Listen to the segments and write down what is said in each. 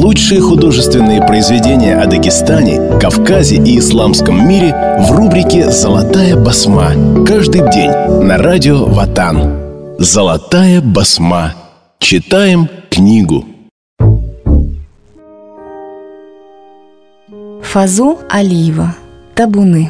Лучшие художественные произведения о Дагестане, Кавказе и исламском мире в рубрике «Золотая басма». Каждый день на радио Ватан. «Золотая басма». Читаем книгу. Фазу Алиева. Табуны.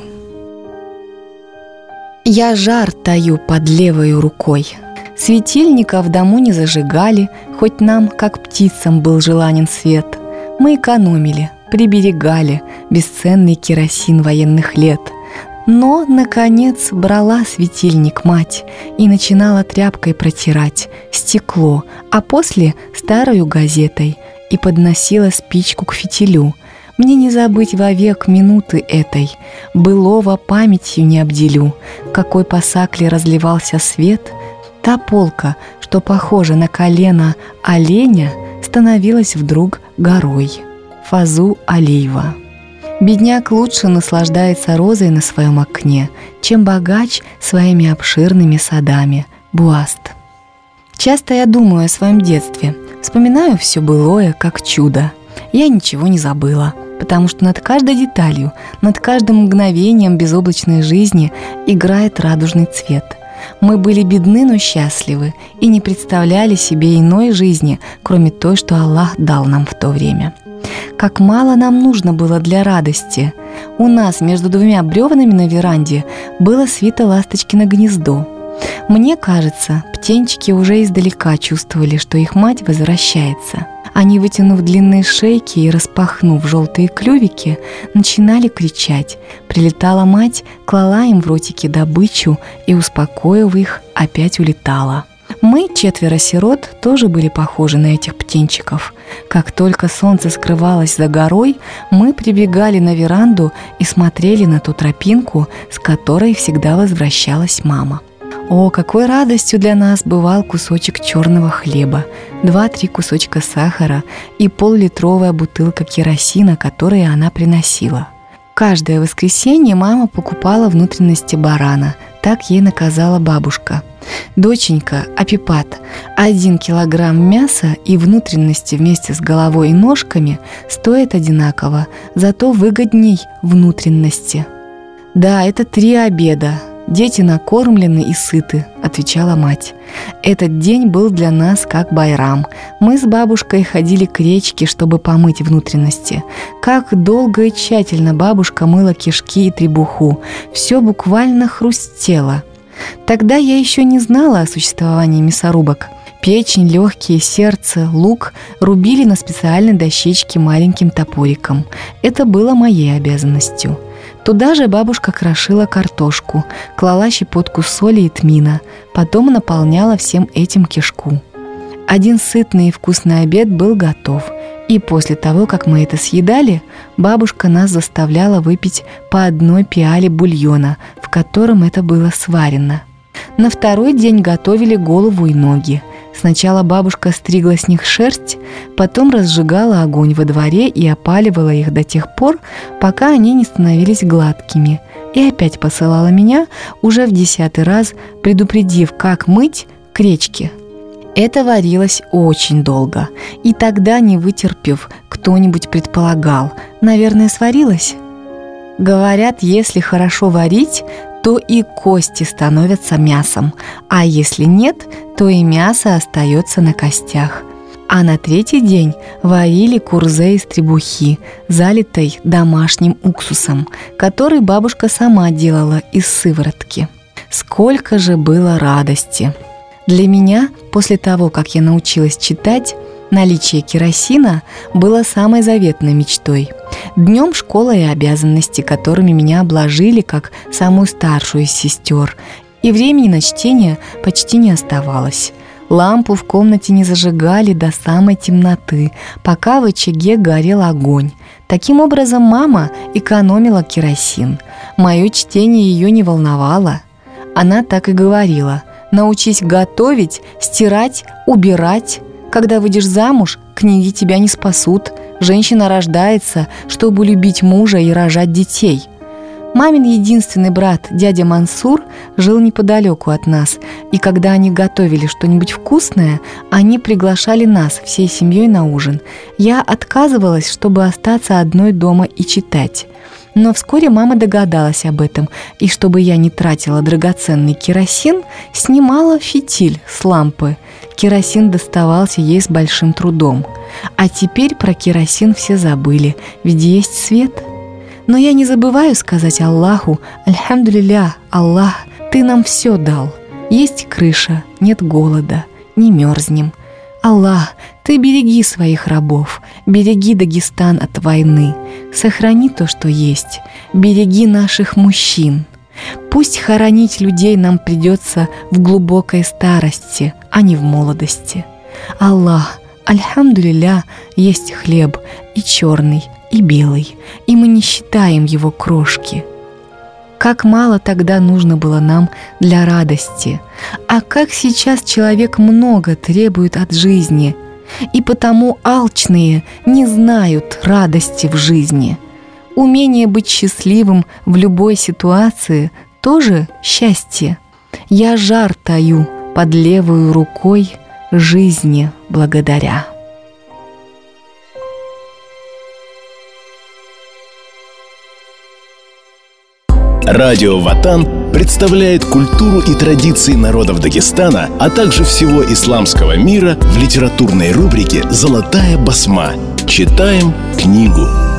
Я жар таю под левой рукой. Светильника в дому не зажигали, хоть нам, как птицам, был желанен свет. Мы экономили, приберегали бесценный керосин военных лет. Но, наконец, брала светильник мать и начинала тряпкой протирать стекло, а после старою газетой и подносила спичку к фитилю. Мне не забыть вовек минуты этой, былого памятью не обделю, какой по сакле разливался свет. Та полка, что похожа на колено оленя, становилась вдруг горой. Фазу Алиева. Бедняк лучше наслаждается розой на своем окне, чем богач своими обширными садами. Буаст. Часто я думаю о своем детстве, вспоминаю все былое, как чудо. Я ничего не забыла, потому что над каждой деталью, над каждым мгновением безоблачной жизни играет радужный цвет. Мы были бедны, но счастливы и не представляли себе иной жизни, кроме той, что Аллах дал нам в то время. Как мало нам нужно было для радости. У нас между двумя бревнами на веранде было свито ласточкино гнездо. Мне кажется, птенчики уже издалека чувствовали, что их мать возвращается. Они, вытянув длинные шейки и распахнув желтые клювики, начинали кричать. Прилетала мать, клала им в ротики добычу и, успокоив их, опять улетала. Мы, 4 сирот, тоже были похожи на этих птенчиков. Как только солнце скрывалось за горой, мы прибегали на веранду и смотрели на ту тропинку, с которой всегда возвращалась мама. О, какой радостью для нас бывал кусочек черного хлеба, 2-3 кусочка сахара и пол-литровая бутылка керосина, которую она приносила. Каждое воскресенье мама покупала внутренности барана, так ей наказала бабушка. «Доченька, апипат, 1 килограмм мяса и внутренности вместе с головой и ножками стоят одинаково, зато выгодней внутренности». «Да, это 3 обеда. Дети накормлены и сыты», — отвечала мать. Этот день был для нас как байрам. Мы с бабушкой ходили к речке, чтобы помыть внутренности. Как долго и тщательно бабушка мыла кишки и требуху. Все буквально хрустело. Тогда я еще не знала о существовании мясорубок. Печень, легкие, сердце, лук рубили на специальной дощечке маленьким топориком. Это было моей обязанностью. Туда же бабушка крошила картошку, клала щепотку соли и тмина, потом наполняла всем этим кишку. Один сытный и вкусный обед был готов, и после того, как мы это съедали, бабушка нас заставляла выпить по 1 пиале бульона, в котором это было сварено. На второй день готовили голову и ноги. Сначала бабушка стригла с них шерсть, потом разжигала огонь во дворе и опаливала их до тех пор, пока они не становились гладкими, и опять посылала меня, уже в 10-й раз предупредив, как мыть, к речке. Это варилось очень долго, и тогда, не вытерпев, кто-нибудь предполагал, наверное, сварилось. Говорят, если хорошо варить, то и кости становятся мясом, а если нет, то и мясо остается на костях. А на 3-й день варили курзе из требухи, залитой домашним уксусом, который бабушка сама делала из сыворотки. Сколько же было радости! Для меня, после того, как я научилась читать, наличие керосина было самой заветной мечтой. Днем школа и обязанности, которыми меня обложили как самую старшую из сестер, и времени на чтение почти не оставалось. Лампу в комнате не зажигали до самой темноты, пока в очаге горел огонь. Таким образом, мама экономила керосин. Мое чтение ее не волновало. Она так и говорила: «Научись готовить, стирать, убирать. Когда выйдешь замуж, книги тебя не спасут. Женщина рождается, чтобы любить мужа и рожать детей». Мамин единственный брат, дядя Мансур, жил неподалеку от нас, и когда они готовили что-нибудь вкусное, они приглашали нас всей семьей на ужин. Я отказывалась, чтобы остаться одной дома и читать. Но вскоре мама догадалась об этом, и чтобы я не тратила драгоценный керосин, снимала фитиль с лампы. Керосин доставался ей с большим трудом. А теперь про керосин все забыли, ведь есть свет. Но я не забываю сказать Аллаху: «Альхамдулилля, Аллах, Ты нам все дал. Есть крыша, нет голода, не мерзнем. Аллах, Ты береги своих рабов, береги Дагестан от войны, сохрани то, что есть, береги наших мужчин. Пусть хоронить людей нам придется в глубокой старости, а не в молодости. Аллах, альхамдулилля, есть хлеб и черный, и белый, и мы не считаем его крошки. Как мало тогда нужно было нам для радости, а как сейчас человек много требует от жизни, и потому алчные не знают радости в жизни. Умение быть счастливым в любой ситуации тоже счастье. Я жар таю под левую рукой, жизни благодаря. Радио Ватан представляет культуру и традиции народов Дагестана, а также всего исламского мира в литературной рубрике «Золотая басма». Читаем книгу.